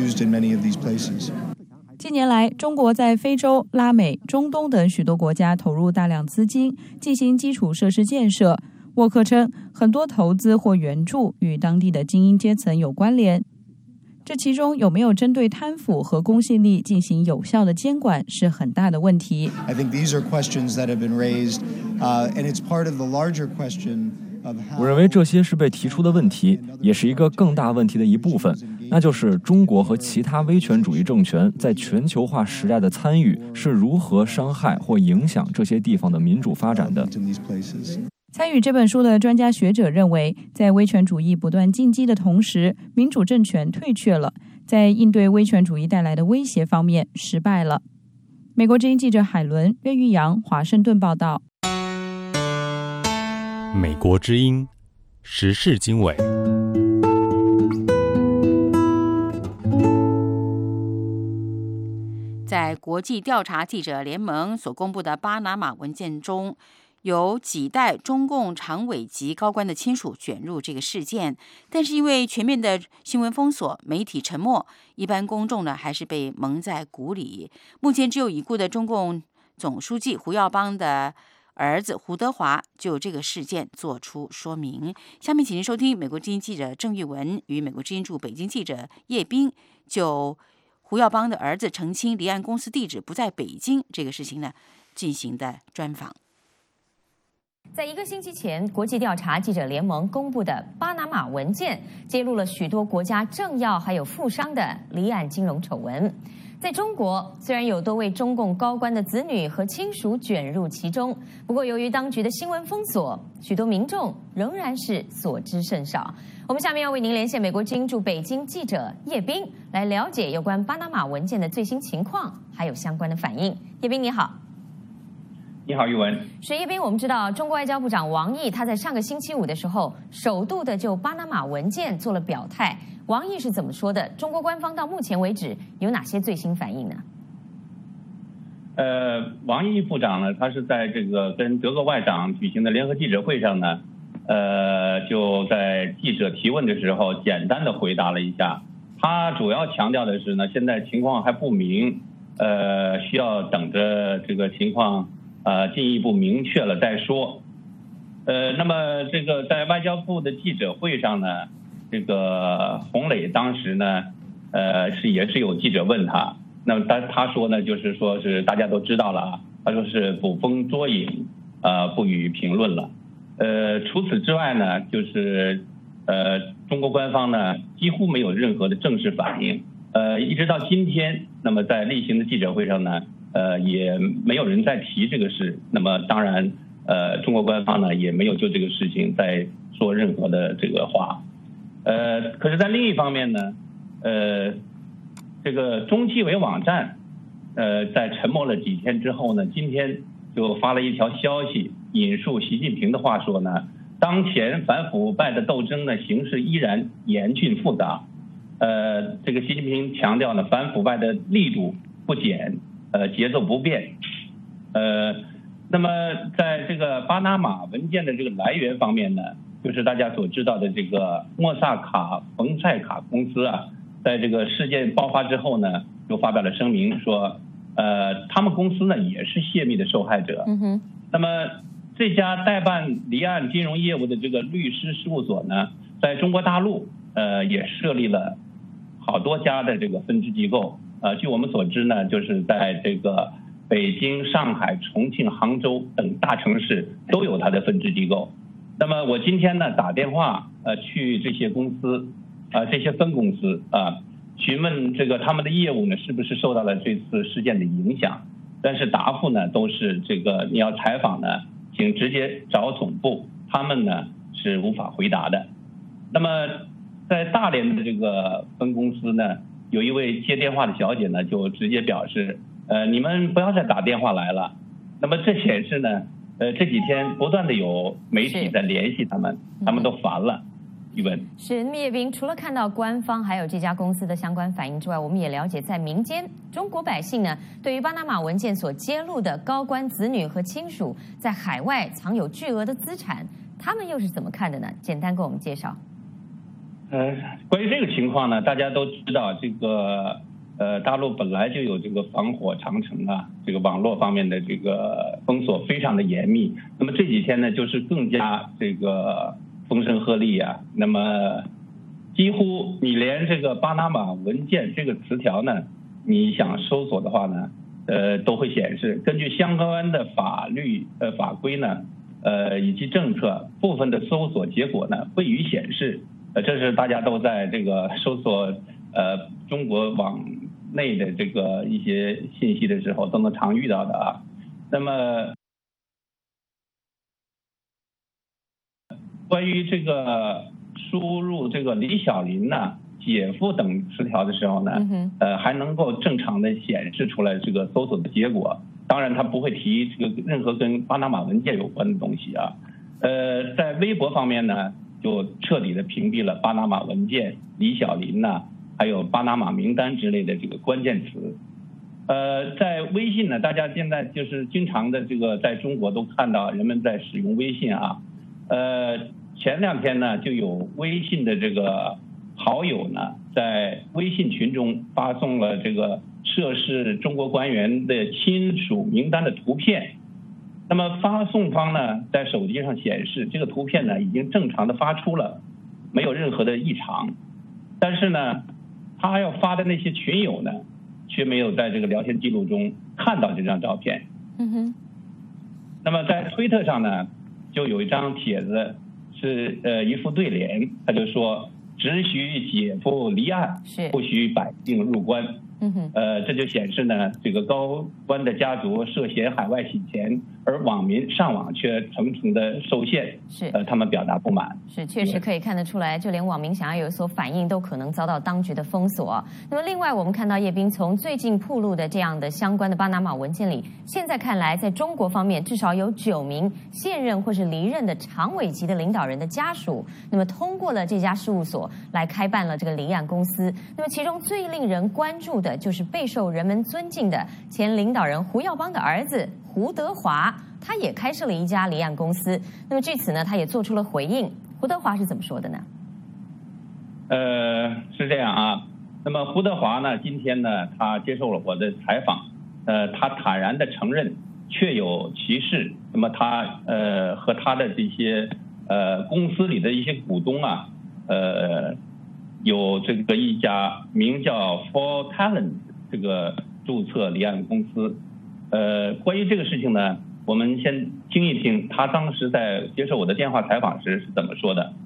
近年来，中国在非洲、拉美、中东等许多国家投入大量资金进行基础设施建设。沃克称，很多投资或援助与当地的精英阶层有关联。这其中有没有针对贪腐和公信力进行有效的监管是很大的问题。 I think these are questions that have been raised, uh, and it's part of the larger question of how. 我认为这些是被提出的问题，也是一个更大问题的一部分，那就是中国和其他威权主义政权在全球化时代的参与是如何伤害或影响这些地方的民主发展的。 参与这本书的专家学者认为，在威权主义不断进击的同时，民主政权退却了，在应对威权主义带来的威胁方面失败了。美国之音记者海伦、岳玉阳，华盛顿报道。 美国之音时事经纬。 在国际调查记者联盟所公布的巴拿马文件中，有几代中共常委级高官的亲属卷入这个事件，但是因为全面的新闻封锁、媒体沉默，一般公众呢还是被蒙在鼓里。目前只有已故的中共总书记胡耀邦的儿子胡德华就这个事件做出说明。下面请您收听美国之音记者郑玉文与美国之音驻北京记者叶斌就胡耀邦的儿子澄清离岸公司地址不在北京这个事情呢进行的专访。 在一个星期前，国际调查记者联盟公布的巴拿马文件揭露了许多国家政要还有富商的离岸金融丑闻。在中国，虽然有多位中共高官的子女和亲属卷入其中，不过由于当局的新闻封锁，许多民众仍然是所知甚少。我们下面要为您连线美国之音驻北京记者叶斌，来了解有关巴拿马文件的最新情况，还有相关的反应。叶斌你好。 你好，玉文。 水叶斌，我们知道中国外交部长王毅他在上个星期五的时候，首度的就巴拿马文件做了表态。王毅是怎么说的？中国官方到目前为止有哪些最新反应呢？ 呃，王毅部长呢，他是在这个跟德国外长举行的联合记者会上呢，呃，就在记者提问的时候简单的回答了一下。他主要强调的是呢，现在情况还不明，呃，需要等着这个情况。呃，进一步明确了再说。呃，那么这个在外交部的记者会上呢，这个洪磊当时呢，呃，是也是有记者问他，那么他他说呢，就是说是大家都知道了啊，他说是捕风捉影，呃，不予评论了。呃，除此之外呢，就是呃，中国官方呢几乎没有任何的正式反应。呃，一直到今天，那么在例行的记者会上呢。呃，也没有人再提这个事。那么当然，呃，中国官方呢也没有就这个事情再说任何的这个话。呃，可是，在另一方面呢，呃，这个中纪委网站，呃，在沉默了几天之后呢，今天就发了一条消息，引述习近平的话说呢，当前反腐败的斗争呢形势依然严峻复杂。呃，这个习近平强调呢，反腐败的力度不减。呃，节奏不变，呃，那么在这个巴拿马文件的这个来源方面呢，就是大家所知道的这个莫萨卡冯塞卡公司啊，在这个事件爆发之后呢，就发表了声明说，呃，他们公司呢也是泄密的受害者。嗯哼。那么这家代办离岸金融业务的这个律师事务所呢，在中国大陆呃也设立了好多家的这个分支机构。呃，据我们所知呢，就是在这个北京、上海、重庆、杭州等大城市都有它的分支机构。那么我今天呢打电话呃去这些公司， 啊这些分公司啊，询问这个他们的业务呢是不是受到了这次事件的影响，但是答复呢都是这个你要采访呢，请直接找总部，他们呢是无法回答的。那么在大连的这个分公司呢，有一位接电话的小姐呢就直接表示，呃你们不要再打电话来了。那么这显示呢，呃这几天不断的有媒体在联系他们，他们都烦了。一文是，那么叶斌，除了看到官方还有这家公司的相关反应之外，我们也了解在民间，中国百姓呢对于巴拿马文件所揭露的高官子女和亲属在海外藏有巨额的资产，他们又是怎么看的呢？简单给我们介绍。 呃，关于这个情况呢，大家都知道，这个呃大陆本来就有这个防火长城啊，这个网络方面的这个封锁非常的严密。那么这几天呢，就是更加这个风声鹤唳啊。那么几乎你连这个巴拿马文件这个词条呢，你想搜索的话呢，呃都会显示。根据相关的法律呃法规呢，呃以及政策，部分的搜索结果呢会予显示。呃，这是大家都在这个搜索呃中国网内的这个一些信息的时候都能常遇到的啊。那么关于这个输入这个李小林呢、姐夫等词条的时候呢，呃还能够正常的显示出来这个搜索的结果。当然，他不会提这个任何跟巴拿马文件有关的东西啊。呃，在微博方面呢，就彻底的屏蔽了巴拿马文件、李小林呐、啊，还有巴拿马名单之类的这个关键词。呃，在微信呢，大家现在就是经常的这个在中国都看到人们在使用微信啊。呃，前两天呢，就有微信的这个好友呢，在微信群中发送了这个涉事中国官员的亲属名单的图片。那么发送方呢，在手机上显示这个图片呢已经正常的发出了，没有任何的异常。但是呢，他要发的那些群友呢，却没有在这个聊天记录中看到这张照片。 嗯哼。 那么在推特上呢，就有一张帖子是呃一副对联，他就说只许姐夫离岸，不许百姓入关。 嗯哼， 呃，这就显示呢，这个高官的家族涉嫌海外洗钱，而网民上网却层层的受限， 是呃，他们表达不满。 是，确实可以看得出来，就连网民想要有所反应，都可能遭到当局的封锁。那么，另外我们看到叶斌从最近曝露的这样的相关的巴拿马文件里，现在看来，在中国方面至少有九名现任或是离任的常委级的领导人的家属，那么通过了这家事务所来开办了这个离岸公司。那么其中最令人关注的就是备受人们尊敬的前领导人胡耀邦的儿子胡德华，他也开设了一家离岸公司。那么据此呢，他也做出了回应。胡德华是怎么说的呢？ 呃，是这样啊。那么胡德华呢，今天呢，他接受了我的采访，呃，他坦然的承认确有其事。那么他呃和他的这些呃公司里的一些股东啊，呃。有这个一家名叫 For Talent 这个注册离岸公司，呃，关于这个事情呢，我们先听一听他当时在接受我的电话采访时是怎么说的。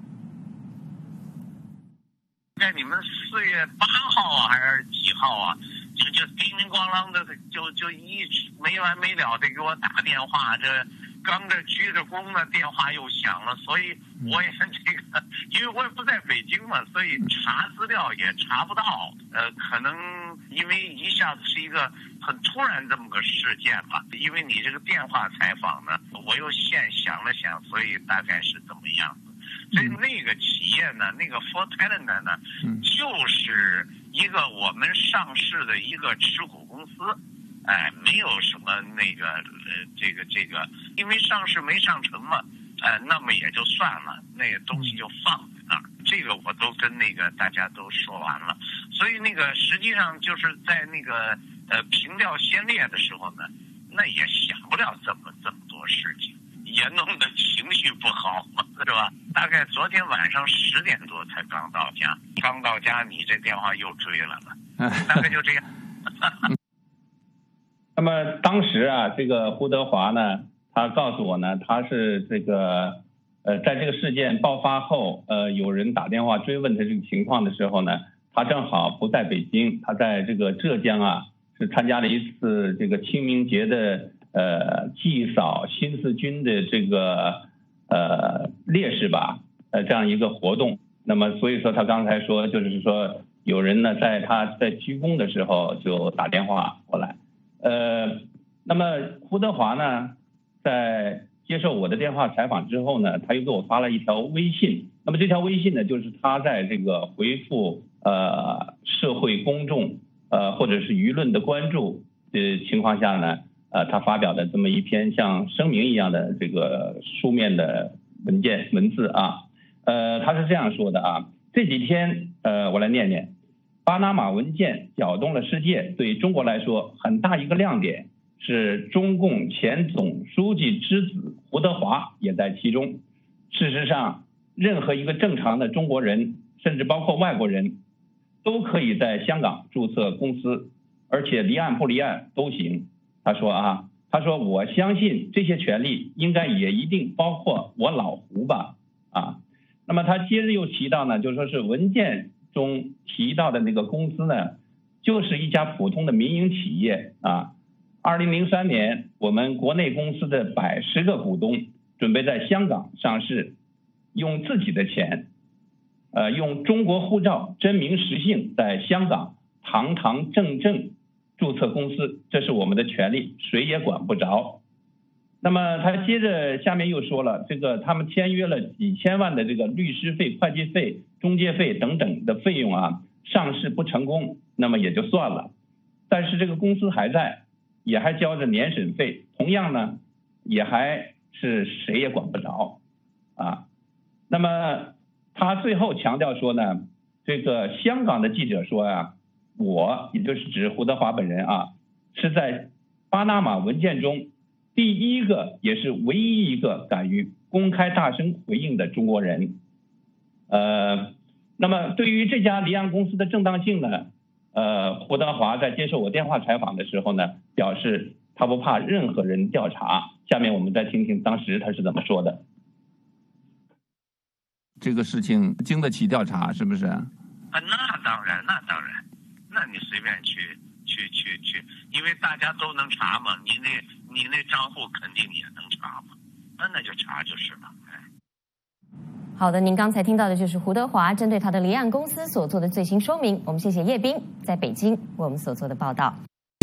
在你们四月八号啊，还是几号啊，就就叮叮咣啷的，就就一直没完没了的给我打电话，这刚这鞠着躬呢，电话又响了，所以我也这个，因为我也不在北京嘛，所以查资料也查不到。呃，可能因为一下子是一个很突然这么个事件吧，因为你这个电话采访呢，我又现想了想，所以大概是怎么样子。所以那个企业呢，那个 For Talent 呢，就是一个我们上市的一个持股公司。哎，没有什么那个呃，这个这个，因为上市没上成嘛，呃，那么也就算了，那个东西就放在那儿。这个我都跟那个大家都说完了，所以那个实际上就是在那个呃平调先烈的时候呢，那也想不了这么这么多事情，也弄得情绪不好嘛，是吧？大概昨天晚上十点多才刚到家，刚到家你这电话又追来了，大概就这样。 那么当时啊，这个胡德华呢，他告诉我呢，他是这个呃，在这个事件爆发后，呃，有人打电话追问他这个情况的时候呢，他正好不在北京，他在这个浙江啊，是参加了一次这个清明节的呃祭扫新四军的这个呃烈士吧，呃这样一个活动。那么所以说他刚才说就是说有人呢在他在鞠躬的时候就打电话过来，呃，那么胡德华呢在接受我的电话采访之后呢，他又给我发了一条微信。那么这条微信呢，就是他在这个回复呃社会公众呃或者是舆论的关注的情况下呢，呃他发表的这么一篇像声明一样的这个书面的文件文字啊，呃他是这样说的啊，这几天呃我来念念，巴拿马文件搅动了世界，对中国来说很大一个亮点。是中共前总书记之子胡德华也在其中。事实上，任何一个正常的中国人，甚至包括外国人，都可以在香港注册公司，而且离岸不离岸都行。他说啊，他说我相信这些权利应该也一定包括我老胡吧啊。那么他接着又提到呢，就说是文件中提到的那个公司呢，就是一家普通的民营企业啊。二零零三年，我们国内公司的百十个股东准备在香港上市，用自己的钱，呃，用中国护照真名实姓在香港堂堂正正注册公司，这是我们的权利，谁也管不着。那么他接着下面又说了，这个他们签约了几千万的这个律师费、会计费、中介费等等的费用啊，上市不成功，那么也就算了，但是这个公司还在。也还交着年审费，同样呢，也还是谁也管不着啊。那么他最后强调说呢，这个香港的记者说啊，我也就是指胡德华本人啊，是在巴拿马文件中第一个也是唯一一个敢于公开大声回应的中国人。呃，那么对于这家离岸公司的正当性呢？呃，胡德华在接受我电话采访的时候呢，表示他不怕任何人调查。下面我们再听听当时他是怎么说的。 这个事情经得起调查，是不是？啊， 那当然，那当然，那你随便去去去去，因为大家都能查嘛，你那你那账户肯定也能查嘛，那那就查就是了。 好的，您刚才听到的就是胡德华针对他的离岸公司所做的最新说明。我们谢谢叶斌在北京为我们所做的报道。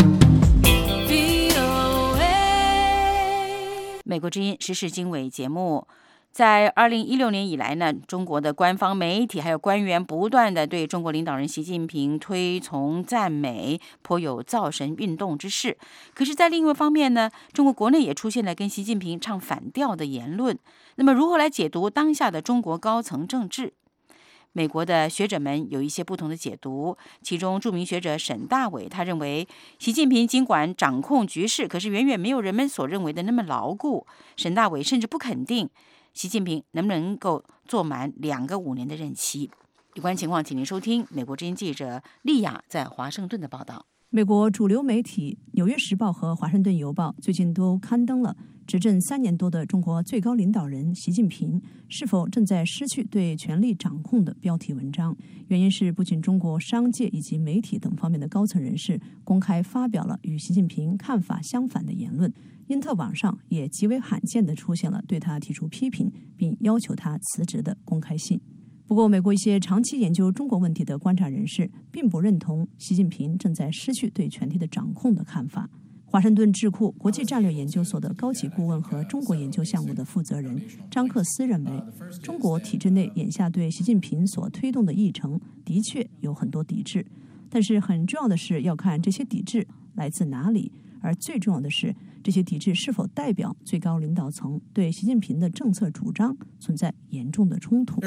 美国之音时事经纬节目。在二零一六年以来呢，中国的官方媒体还有官员不断的对中国领导人习近平推崇赞美，颇有造神运动之势。可是在另一方面呢，中国国内也出现了跟习近平唱反调的言论。那么如何来解读当下的中国高层政治？美国的学者们有一些不同的解读，其中著名学者沈大伟他认为，习近平尽管掌控局势，可是远远没有人们所认为的那么牢固。沈大伟甚至不肯定习近平能不能够做满两个五年的任期。有关情况，请您收听美国之音记者丽亚在华盛顿的报道。 美国主流媒体《纽约时报》和《华盛顿邮报》最近都刊登了执政三年多的中国最高领导人习近平是否正在失去对权力掌控的标题文章。原因是不仅中国商界以及媒体等方面的高层人士公开发表了与习近平看法相反的言论，因特网上也极为罕见地出现了对他提出批评并要求他辞职的公开信。不过，美国一些长期研究中国问题的观察人士并不认同习近平正在失去对权力的掌控的看法。华盛顿智库国际战略研究所的高级顾问和中国研究项目的负责人张克斯认为，中国体制内眼下对习近平所推动的议程的确有很多抵制，但是很重要的是要看这些抵制来自哪里，而最重要的是这些抵制是否代表最高领导层对习近平的政策主张存在严重的冲突。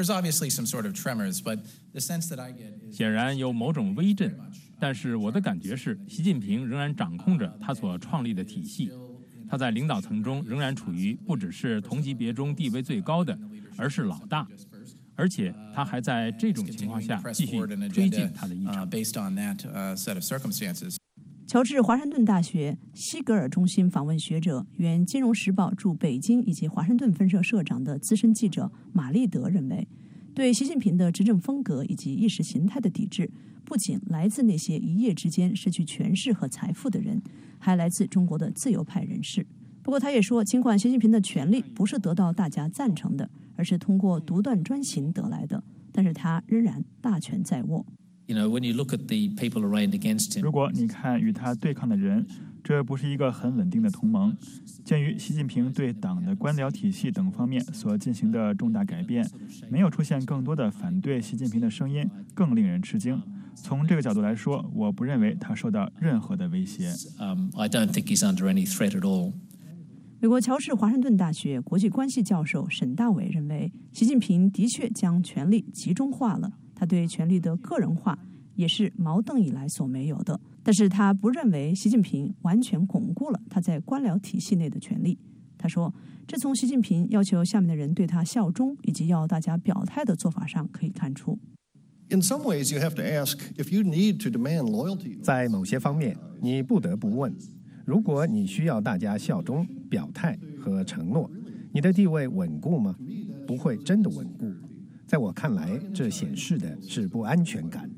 显然有某种微震，但是我的感觉是，习近平仍然掌控着他所创立的体系，他在领导层中仍然处于不只是同级别中地位最高的，而是老大，而且他还在这种情况下继续推进他的议程。 乔治华盛顿大学西格尔中心访问学者、原《金融时报》驻北京以及华盛顿分社社长的资深记者马立德认为，对习近平的执政风格以及意识形态的抵制，不仅来自那些一夜之间失去权势和财富的人，还来自中国的自由派人士。不过他也说，尽管习近平的权力不是得到大家赞成的，而是通过独断专行得来的，但是他仍然大权在握。 如果你看与他对抗的人，这不是一个很稳定的同盟。鉴于习近平对党的官僚体系等方面所进行的重大改变，没有出现更多的反对习近平的声音，更令人吃惊。从这个角度来说，我不认为他受到任何的威胁。 Um, I don't think he's under any threat at all. 美国乔治华盛顿大学国际关系教授沈大伟认为，习近平的确将权力集中化了，他对权力的个人化也是毛邓以来所没有的。但是他不认为习近平完全巩固了他在官僚体系内的权力。他说，这从习近平要求下面的人对他效忠以及要大家表态的做法上可以看出。 在某些方面，你不得不问，如果你需要大家效忠、表态和承诺，你的地位稳固吗？不会真的稳固。在我看来，这显示的是不安全感。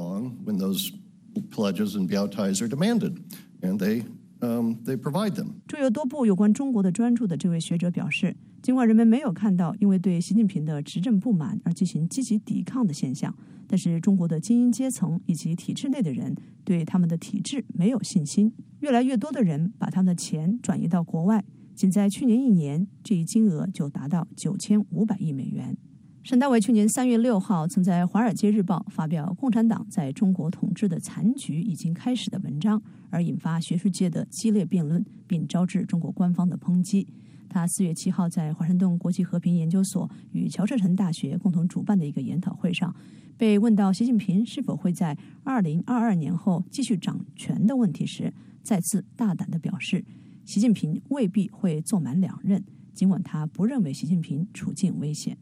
著有多部有关中国的专著的这位学者表示，尽管人们没有看到因为对习近平的执政不满而进行积极抵抗的现象，但是中国的精英阶层以及体制内的人对他们的体制没有信心。越来越多的人把他们的钱转移到国外，仅在去年一年，这一金额就达到九千五百亿美元。沈大伟去年三月六号曾在《华尔街日报》发表《共产党在中国统治的残局已经开始》的文章，而引发学术界的激烈辩论，并招致中国官方的抨击。他四月七号在华盛顿国际和平研究所与乔治城大学共同主办的一个研讨会上，被问到习近平是否会在二零二二年后继续掌权的问题时，再次大胆地表示，习近平未必会做满两任，尽管他不认为习近平处境危险。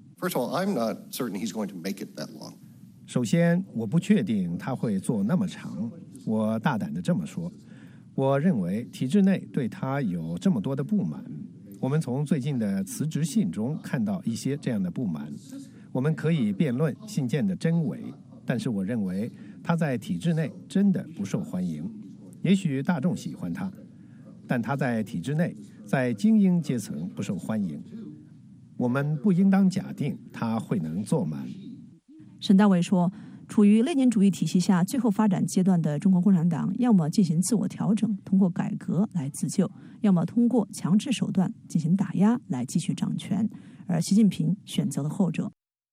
首先，我不确定他会做那么长。我大胆地这么说，我认为体制内对他有这么多的不满。我们从最近的辞职信中看到一些这样的不满。我们可以辩论信件的真伪，但是我认为他在体制内真的不受欢迎。也许大众喜欢他，但他在体制内，在精英阶层不受欢迎。我们不应当假定他会能做满。 沈大伟说，处于列宁主义体系下最后发展阶段的中国共产党，要么进行自我调整，通过改革来自救，要么通过强制手段进行打压来继续掌权，而习近平选择了后者。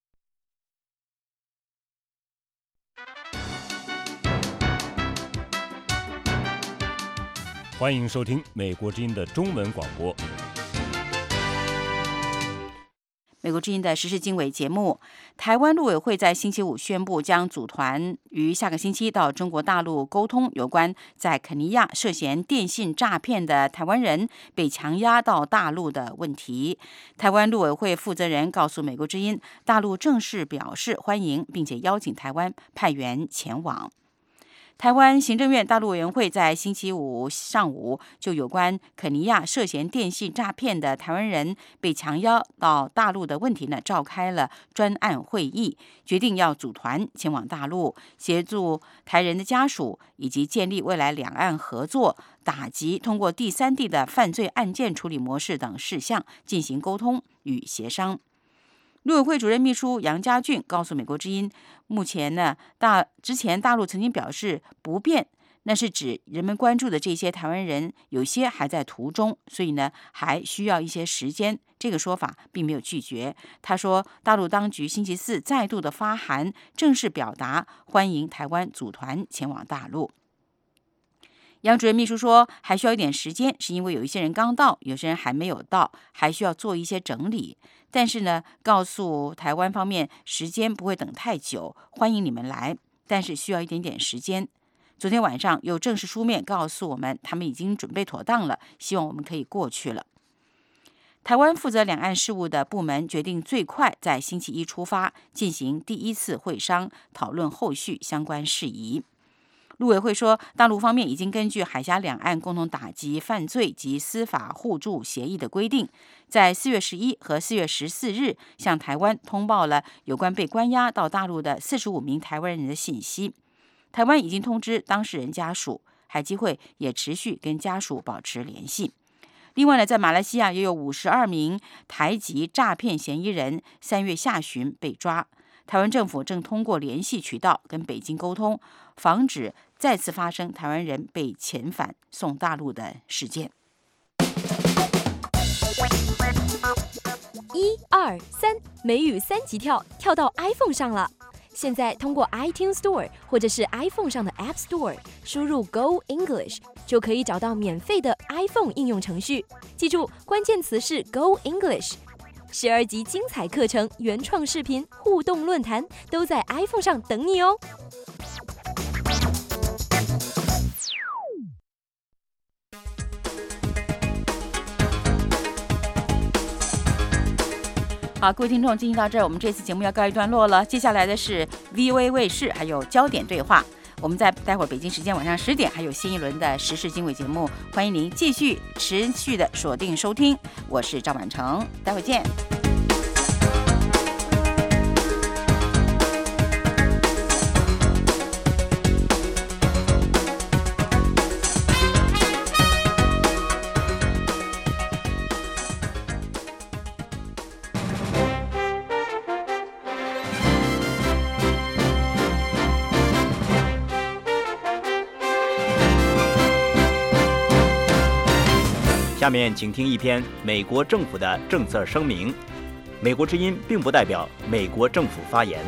欢迎收听美国之音的中文广播。 美国之音的时事经纬节目，台湾陆委会在星期五宣布，将组团于下个星期到中国大陆沟通有关在肯尼亚涉嫌电信诈骗的台湾人被强押到大陆的问题。台湾陆委会负责人告诉美国之音，大陆正式表示欢迎，并且邀请台湾派员前往。台湾行政院大陆委员会在星期五上午就有关肯尼亚涉嫌电信诈骗的台湾人被强邀到大陆的问题呢，召开了专案会议，决定要组团前往大陆，协助台人的家属，以及建立未来两岸合作、打击通过第三地的犯罪案件处理模式等事项进行沟通与协商。陆委会主任秘书杨家俊告诉美国之音，目前呢，大之前大陆曾经表示不便，那是指人们关注的这些台湾人有些还在途中，所以呢还需要一些时间。这个说法并没有拒绝。他说，大陆当局星期四再度的发函，正式表达欢迎台湾组团前往大陆。杨主任秘书说，还需要一点时间，是因为有一些人刚到，有些人还没有到，还需要做一些整理。但是呢，告诉台湾方面，时间不会等太久，欢迎你们来，但是需要一点点时间。昨天晚上有正式书面告诉我们，他们已经准备妥当了，希望我们可以过去了。台湾负责两岸事务的部门决定最快在星期一出发，进行第一次会商，讨论后续相关事宜。 陆委会说，大陆方面已经根据海峡两岸共同打击犯罪及司法互助协议的规定，在四月十一和四月十四日向台湾通报了有关被关押到大陆的四十五名台湾人的信息。台湾已经通知当事人家属，海基会也持续跟家属保持联系。另外呢，在马来西亚也有五十二名台籍诈骗嫌疑人三月下旬被抓。台湾政府正通过联系渠道跟北京沟通，防止再次发生台湾人被遣返送大陆的事件。 一二三，美语三级跳，跳到 iPhone 上了。现在通过 iTunes Store 或者是 iPhone 上的 App Store 输入 Go English， 就可以找到免费的 iPhone 应用程序。记住，关键词是 Go English。十二集精彩课程、原创视频、互动论坛都在 iPhone 上等你哦。 好，各位听众，进行到这儿，我们这次节目要告一段落了。接下来的是 V O A 卫视还有焦点对话。我们在待会儿北京时间晚上十点还有新一轮的时事经纬节目，欢迎您继续持续的锁定收听。我是赵满成，待会见。 下面请听一篇美国政府的政策声明。美国之音并不代表美国政府发言。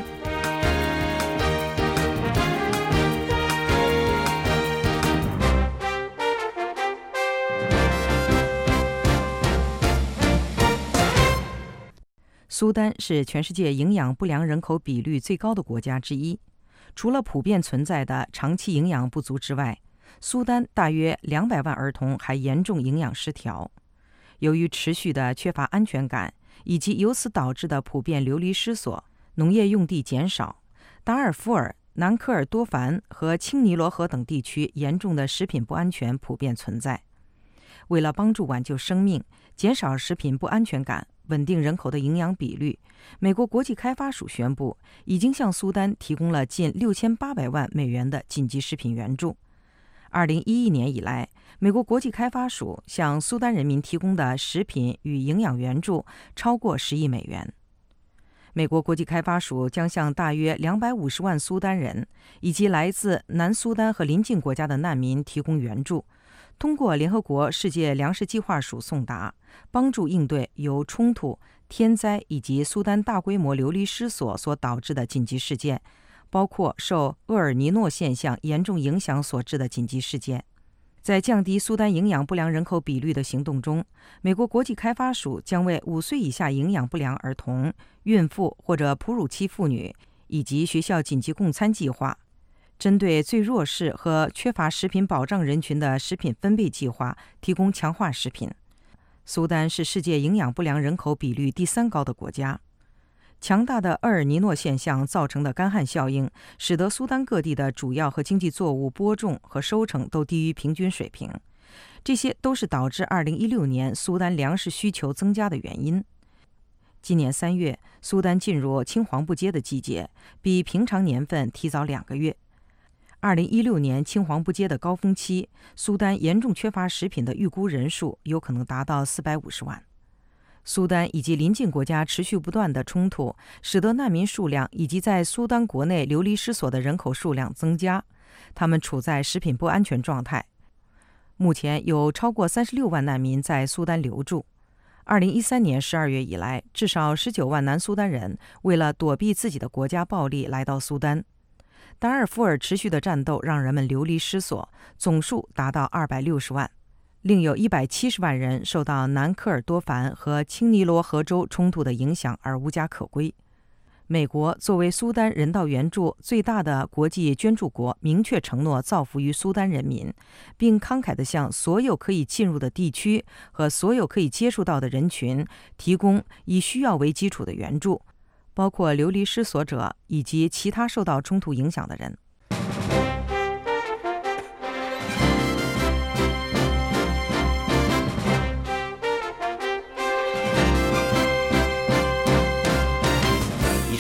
苏丹是全世界营养不良人口比率最高的国家之一。除了普遍存在的长期营养不足之外，苏丹大约两百万儿童还严重营养失调。由于持续的缺乏安全感，以及由此导致的普遍流离失所，农业用地减少，达尔富尔、南科尔多凡和青尼罗河等地区严重的食品不安全普遍存在。为了帮助挽救生命，减少食品不安全感，稳定人口的营养比率，美国国际开发署宣布，已经向苏丹提供了近六千八百万美元的紧急食品援助。二零一一年以来，美国国际开发署向苏丹人民提供的食品与营养援助超过十亿美元。美国国际开发署将向大约两百五十万苏丹人以及来自南苏丹和邻近国家的难民提供援助，通过联合国世界粮食计划署送达，帮助应对由冲突、天灾以及苏丹大规模流离失所所导致的紧急事件，包括受厄尔尼诺现象严重影响所致的紧急事件。在降低苏丹营养不良人口比率的行动中，美国国际开发署将为五岁以下营养不良儿童、孕妇或者哺乳期妇女以及学校紧急供餐计划，针对最弱势和缺乏食品保障人群的食品分配计划提供强化食品。苏丹是世界营养不良人口比率第三高的国家。强大的厄尔尼诺现象造成的干旱效应，使得苏丹各地的主要和经济作物播种和收成都低于平均水平，这些都是导致二零一六年苏丹粮食需求增加的原因。今年三月，苏丹进入青黄不接的季节，比平常年份提早两个月。二零一六年青黄不接的高峰期，苏丹严重缺乏食品的预估人数有可能达到四百五十万。苏丹以及邻近国家持续不断的冲突，使得难民数量以及在苏丹国内流离失所的人口数量增加，他们处在食品不安全状态。目前有超过三十六万难民在苏丹留住。二零一三年十二月以来，至少十九万南苏丹人为了躲避自己的国家暴力来到苏丹。达尔富尔持续的战斗让人们流离失所，总数达到二百六十万。另有一百七十万人受到南科尔多凡和青尼罗河州冲突的影响而无家可归。美国作为苏丹人道援助最大的国际捐助国，明确承诺造福于苏丹人民，并慷慨地向所有可以进入的地区和所有可以接触到的人群提供以需要为基础的援助，包括流离失所者以及其他受到冲突影响的人。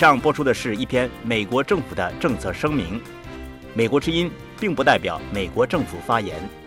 上播出的是一篇美国政府的政策声明，美国之音并不代表美国政府发言。